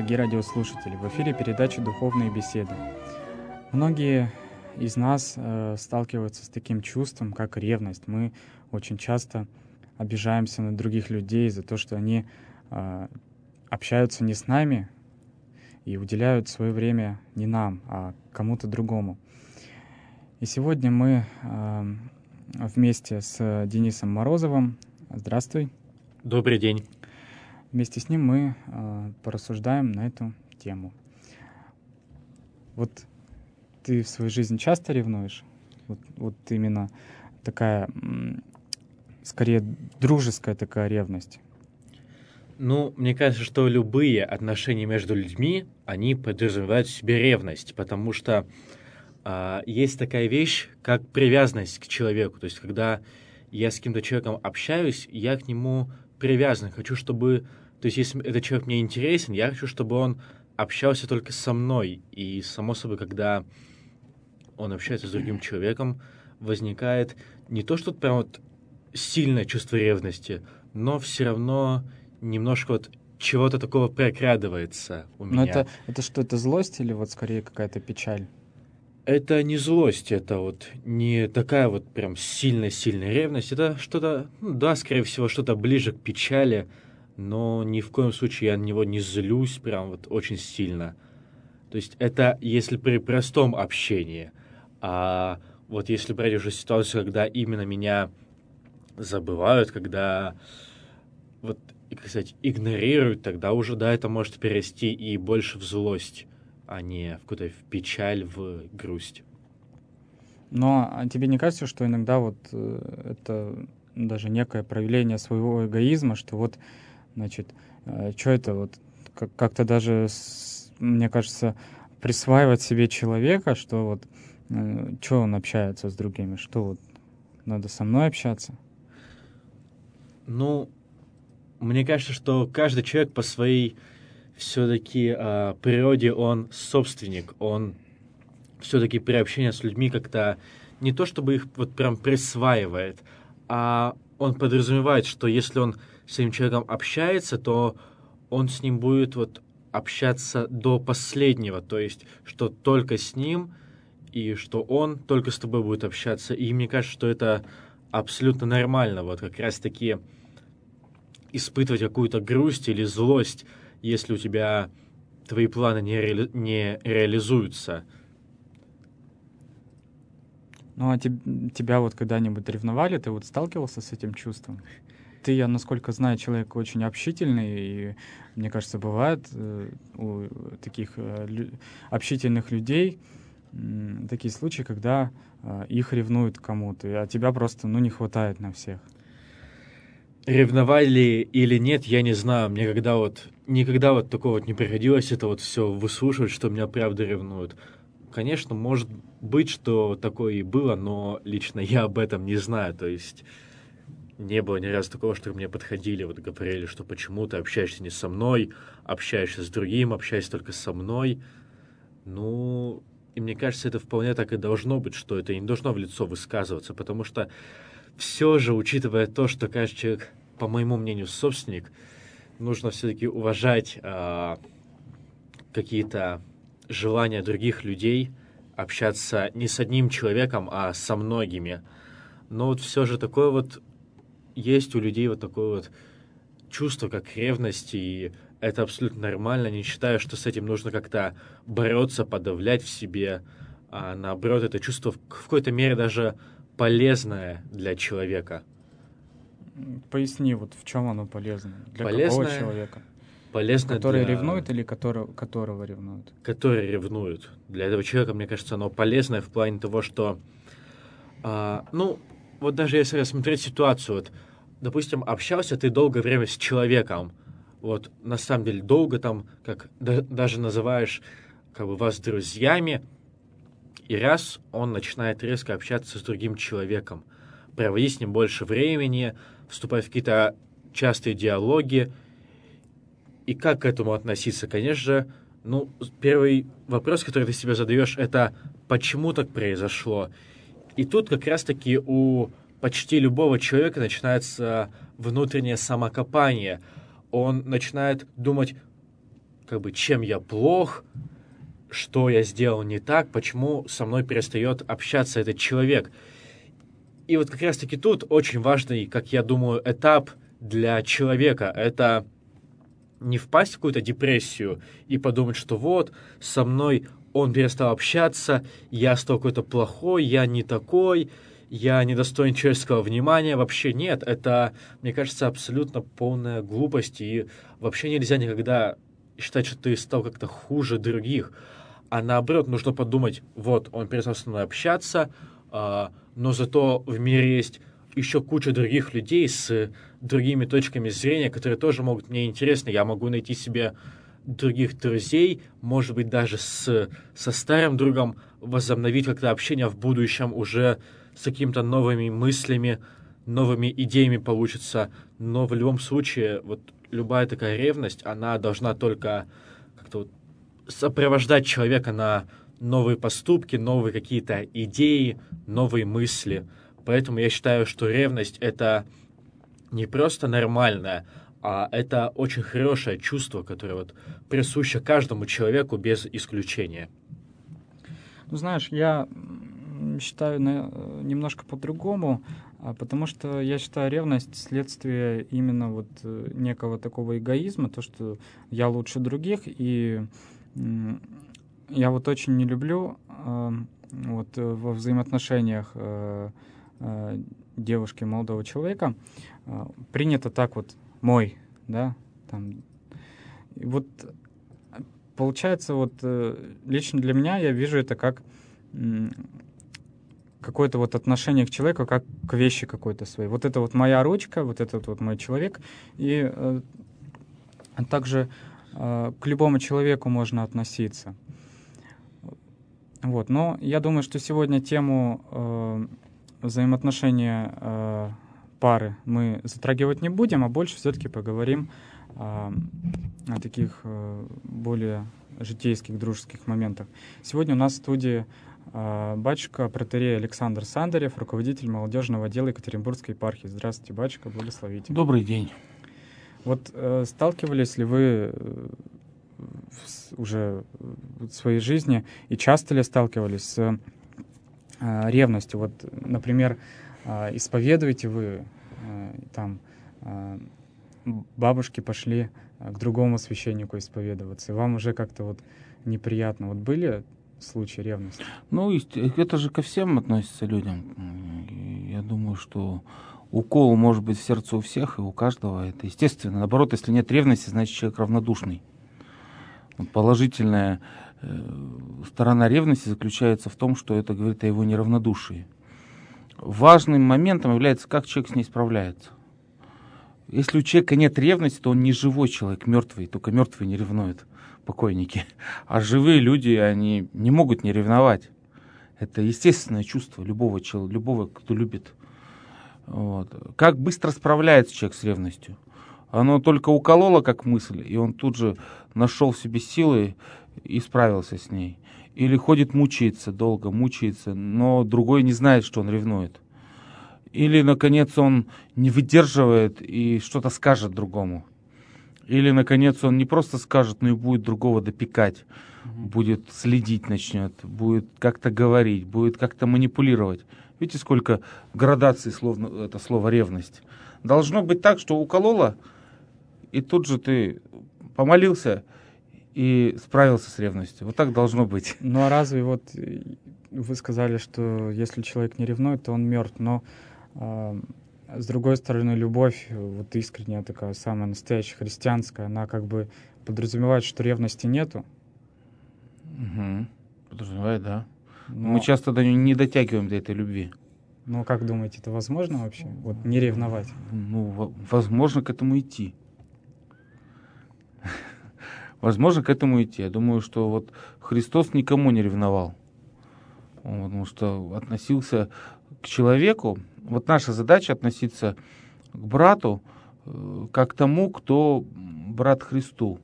дорогие радиослушатели! В эфире передача «Духовные беседы». Многие из нас сталкиваются с таким чувством, как ревность. Мы очень часто обижаемся на других людей за то, что они общаются не с нами и уделяют свое время не нам, а кому-то другому. И сегодня мы вместе с Денисом Морозовым. Здравствуй. Добрый день. Вместе с ним мы порассуждаем на эту тему. Вот ты в своей жизни часто ревнуешь? Вот именно такая, скорее, дружеская такая ревность. Ну, мне кажется, что любые отношения между людьми, они подразумевают в себе ревность, потому что есть такая вещь, как привязанность к человеку. То есть, когда я с каким-то человеком общаюсь, я к нему привязан. Хочу, чтобы... То есть, если этот человек мне интересен, я хочу, чтобы он общался только со мной. И, само собой, когда он общается с другим человеком, возникает не то, что прям вот сильное чувство ревности, но все равно немножко вот чего-то такого прокрадывается у меня. Но это что, это злость или вот скорее какая-то печаль? Это не злость, это вот не такая вот прям сильная-сильная ревность. Это что-то, да, скорее всего, что-то ближе к печали, но ни в коем случае я на него не злюсь прям вот очень сильно. То есть это если при простом общении. А вот если брать уже ситуацию, когда именно меня забывают, когда вот, как сказать, игнорируют, тогда уже, да, это может перейти и больше в злость, а не в какую-то в печаль, в грусть. Но тебе не кажется, что иногда вот это даже некое проявление своего эгоизма, что вот, значит, что это вот как-то даже, мне кажется, присваивать себе человека, что вот что он общается с другими, что вот надо со мной общаться? Ну, мне кажется, что каждый человек по своей все-таки природе, он собственник, он все-таки при общении с людьми как-то не то чтобы их вот прям присваивает, а он подразумевает, что если он с этим человеком общается, то он с ним будет вот общаться до последнего, то есть что только с ним и что он только с тобой будет общаться. И мне кажется, что это абсолютно нормально, вот как раз-таки испытывать какую-то грусть или злость, если у тебя твои планы не реализуются. Ну, а тебя вот когда-нибудь ревновали? Ты вот сталкивался с этим чувством? Ты, я, насколько знаю, человек очень общительный, и, мне кажется, бывает у таких общительных людей такие случаи, когда их ревнуют к кому-то, а тебя просто, не хватает на всех. Ревновали или нет, я не знаю. Мне никогда вот такого вот не приходилось это вот все выслушивать, что меня правда ревнуют. Конечно, может быть, что такое и было, но лично я об этом не знаю. То есть не было ни разу такого, что мне подходили, вот говорили, что почему ты общаешься не со мной, общаешься с другим, общаешься только со мной. Ну, и мне кажется, это вполне так и должно быть, что это не должно в лицо высказываться, потому что все же, учитывая то, что каждый человек, по моему мнению, собственник, нужно все-таки уважать какие-то желания других людей, общаться не с одним человеком, а со многими. Но вот все же такое вот есть у людей вот такое вот чувство, как ревность, и это абсолютно нормально. Не считаю, что с этим нужно как-то бороться, подавлять в себе, а наоборот, это чувство в какой-то мере даже полезное для человека. Поясни, вот в чем оно полезно? Для полезное, какого человека? Полезное который ревнует или которого ревнует? Который ревнует. Для этого человека, мне кажется, оно полезное в плане того, что... вот даже если рассмотреть ситуацию, вот, допустим, общался ты долгое время с человеком, вот, на самом деле, долго там, как даже называешь, как бы, вас друзьями, и раз он начинает резко общаться с другим человеком, проводить с ним больше времени, вступать в какие-то частые диалоги. И как к этому относиться? Конечно же, первый вопрос, который ты себе задаешь, это почему так произошло? И тут как раз-таки у почти любого человека начинается внутреннее самокопание. Он начинает думать, как бы, чем я плох, что я сделал не так, почему со мной перестает общаться этот человек. И вот как раз-таки тут очень важный, как я думаю, этап для человека. Это не впасть в какую-то депрессию и подумать, что вот, со мной он перестал общаться, я стал какой-то плохой, я не такой, я недостоин человеческого внимания. Вообще нет, это, мне кажется, абсолютно полная глупость. И вообще нельзя никогда считать, что ты стал как-то хуже других. А наоборот, нужно подумать, вот, он перестал со мной общаться, но зато в мире есть еще куча других людей с другими точками зрения, которые тоже могут мне интересны. Я могу найти себе других друзей, может быть, даже со старым другом возобновить как-то общение в будущем уже с какими-то новыми мыслями, новыми идеями получится. Но в любом случае, вот любая такая ревность, она должна только как-то вот сопровождать человека на новые поступки, новые какие-то идеи, новые мысли. Поэтому я считаю, что ревность — это не просто нормальное, а это очень хорошее чувство, которое вот присуще каждому человеку без исключения. Ну, знаешь, я считаю немножко по-другому, потому что я считаю ревность следствие именно вот некого такого эгоизма, то, что я лучше других, и я вот очень не люблю вот во взаимоотношениях девушки и молодого человека принято так вот мой, да, там. И вот получается вот лично для меня я вижу это как какое-то вот отношение к человеку, как к вещи какой-то своей. Вот это вот моя ручка, вот этот вот мой человек. И также к любому человеку можно относиться. Вот. Но я думаю, что сегодня тему взаимоотношения пары мы затрагивать не будем, а больше все-таки поговорим о таких более житейских, дружеских моментах. Сегодня у нас в студии батюшка протоиерей Александр Сандарев, руководитель молодежного отдела Екатеринбургской епархии. Здравствуйте, батюшка, благословите. Добрый день. Вот сталкивались ли вы уже в своей жизни и часто ли сталкивались с ревностью? Вот, например, исповедуете вы, там бабушки пошли к другому священнику исповедоваться, и вам уже как-то вот неприятно. Вот были случаи ревности? Ну, это же ко всем относится людям. Я думаю, что укол может быть в сердце у всех, и у каждого. Это естественно. Наоборот, если нет ревности, значит, человек равнодушный. Вот положительная сторона ревности заключается в том, что это говорит о его неравнодушии. Важным моментом является, как человек с ней справляется. Если у человека нет ревности, то он не живой человек, мертвый. Только мертвые не ревнуют, покойники. А живые люди, они не могут не ревновать. Это естественное чувство любого человека, любого, кто любит. Вот. Как быстро справляется человек с ревностью? Оно только укололо как мысль, и он тут же нашел в себе силы и справился с ней. Или ходит, мучается, долго мучается, но другой не знает, что он ревнует. Или, наконец, он не выдерживает и что-то скажет другому. Или, наконец, он не просто скажет, но и будет другого допекать. Будет следить начнет, будет как-то говорить, будет как-то манипулировать. Видите, сколько градаций это слово «ревность». Должно быть так, что укололо, и тут же ты помолился и справился с ревностью. Вот так должно быть. Ну а разве вот вы сказали, что если человек не ревнует, то он мертв, но с другой стороны, любовь, вот искренняя такая, самая настоящая, христианская, она как бы подразумевает, что ревности нету. Угу. Подразумевает, да. Но мы часто не дотягиваем до этой любви. Ну, как думаете, это возможно вообще? Вот не ревновать? Ну, возможно к этому идти. Возможно к этому идти. Я думаю, что вот Христос никому не ревновал. Потому что относился к человеку. Вот наша задача относиться к брату как к тому, кто брат Христу,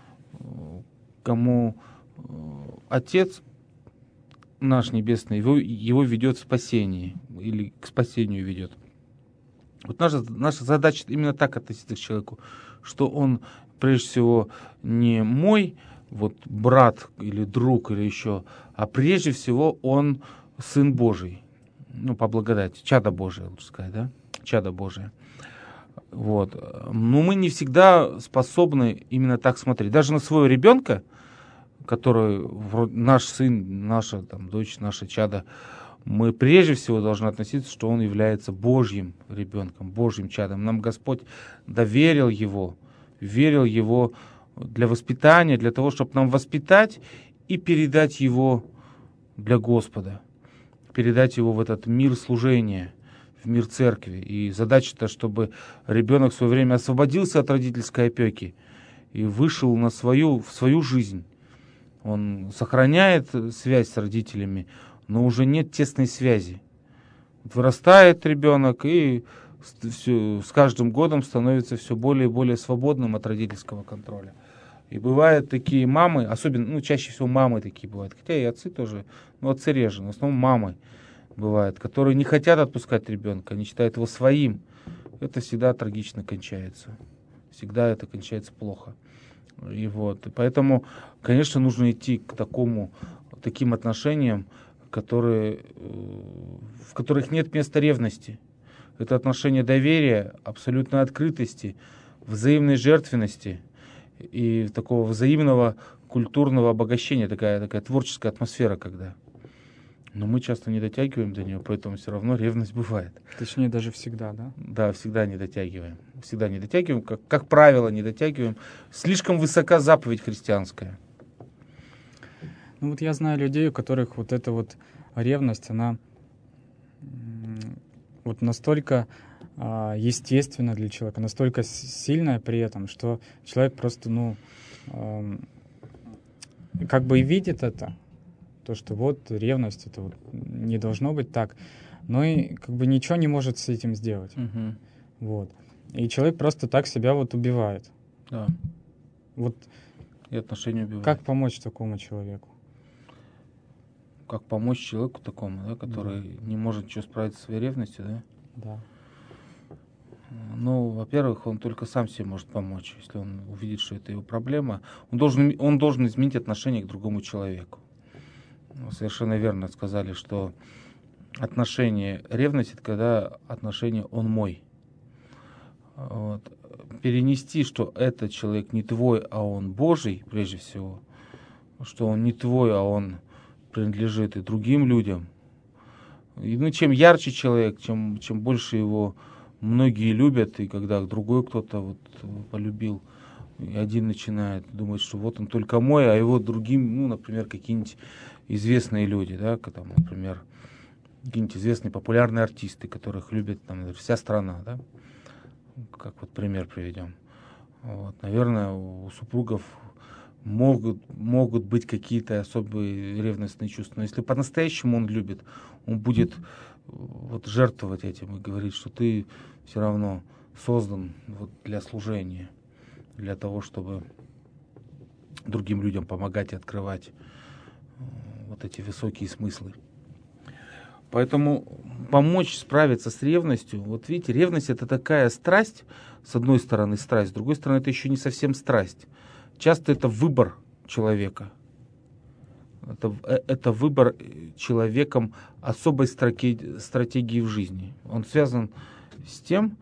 кому Отец наш Небесный его ведет в спасении или к спасению ведет. Вот наша задача именно так относиться к человеку, что он прежде всего не мой вот брат или друг или еще, а прежде всего он Сын Божий. Ну, по благодати, чадо Божие, лучше сказать, да? Чадо Божие. Вот. Но мы не всегда способны именно так смотреть. Даже на своего ребенка, который наш сын, наша там, дочь, наше чадо, мы прежде всего должны относиться, что он является Божьим ребенком, Божьим чадом. Нам Господь доверил его, верил его для воспитания, для того, чтобы нам воспитать и передать его для Господа, передать его в этот мир служения, в мир церкви. И задача-то, чтобы ребенок в свое время освободился от родительской опеки и вышел в свою жизнь. Он сохраняет связь с родителями, но уже нет тесной связи. Вырастает ребенок и с каждым годом становится все более и более свободным от родительского контроля. И бывают такие мамы, особенно, чаще всего мамы такие бывают, хотя и отцы тоже, но отцы реже, но в основном мамы бывают, которые не хотят отпускать ребенка, они считают его своим. Это всегда трагично кончается. Всегда это кончается плохо. И поэтому, конечно, нужно идти к таким отношениям, в которых нет места ревности. Это отношение доверия, абсолютной открытости, взаимной жертвенности и такого взаимного культурного обогащения, такая творческая атмосфера, когда. Но мы часто не дотягиваем до нее, поэтому все равно ревность бывает. Точнее, даже всегда, да? Да, всегда не дотягиваем. Всегда не дотягиваем, как правило, не дотягиваем. Слишком высока заповедь христианская. Ну вот я знаю людей, у которых вот эта вот ревность, она вот настолько естественна для человека, настолько сильная при этом, что человек просто, как бы и видит это, то, что вот ревность, это вот не должно быть так, но и как бы ничего не может с этим сделать. Угу. Вот. И человек просто так себя вот убивает. Да. Вот. И отношения убивают. Как помочь такому человеку? Как помочь человеку такому, да, который не может ничего справиться со своей ревностью, да? Да. Ну, во-первых, он только сам себе может помочь, если он увидит, что это его проблема. Он должен изменить отношение к другому человеку. Совершенно верно сказали, что ревность — это когда отношение «он мой». Вот. Перенести, что этот человек не твой, а он Божий, прежде всего, что он не твой, а он принадлежит и другим людям. И, чем ярче человек, чем больше его многие любят, и когда другой кто-то полюбил, и один начинает думать, что вот он только мой, а его другим, например, какие-нибудь известные люди, да, там, например, какие-нибудь известные популярные артисты, которых любит там вся страна, да, как вот пример приведем. Наверное, у супругов могут быть какие-то особые ревностные чувства, но если по-настоящему он любит, он будет жертвовать этим и говорить, что ты все равно создан для служения, для того, чтобы другим людям помогать и открывать эти высокие смыслы. Поэтому помочь справиться с ревностью, видите, ревность — это такая страсть, с одной стороны страсть, с другой стороны это еще не совсем страсть. Часто это выбор человека. Это выбор человеком особой стратегии в жизни. Он связан с тем,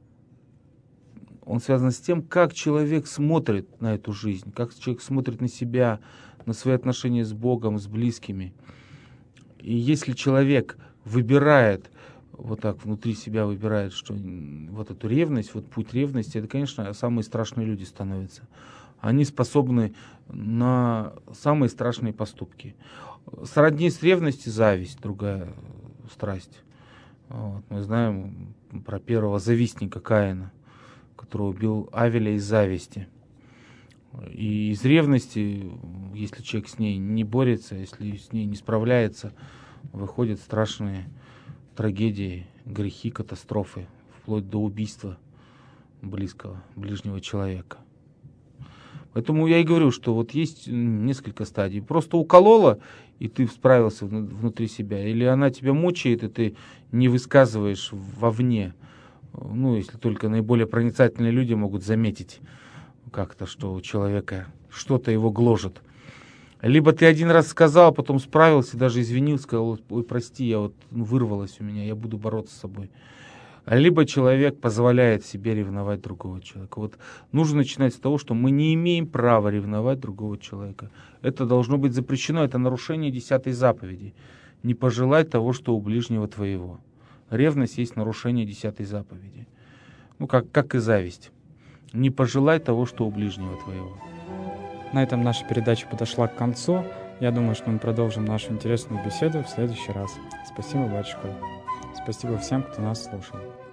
как человек смотрит на эту жизнь, как человек смотрит на себя, на свои отношения с Богом, с близкими. И если человек выбирает, внутри себя выбирает, что эту ревность, путь ревности, это, конечно, самые страшные люди становятся. Они способны на самые страшные поступки. Сродни с ревностью зависть, другая страсть. Мы знаем про первого завистника Каина, который убил Авеля из зависти. И из ревности, если человек с ней не борется, если с ней не справляется, выходят страшные трагедии, грехи, катастрофы, вплоть до убийства ближнего человека. Поэтому я и говорю, что есть несколько стадий. Просто уколола, и ты справился внутри себя. Или она тебя мучает, и ты не высказываешь вовне. Если только наиболее проницательные люди могут заметить как-то, что у человека что-то его гложет. Либо ты один раз сказал, потом справился, даже извинился, сказал: ой, прости, я вот вырвалась у меня, я буду бороться с собой. Либо человек позволяет себе ревновать другого человека. Вот нужно начинать с того, что мы не имеем права ревновать другого человека. Это должно быть запрещено, это нарушение 10-й заповеди. Не пожелай того, что у ближнего твоего. Ревность есть нарушение 10-й заповеди. Ну, как и зависть. Не пожелай того, что у ближнего твоего. На этом наша передача подошла к концу. Я думаю, что мы продолжим нашу интересную беседу в следующий раз. Спасибо, батюшка. Спасибо всем, кто нас слушал.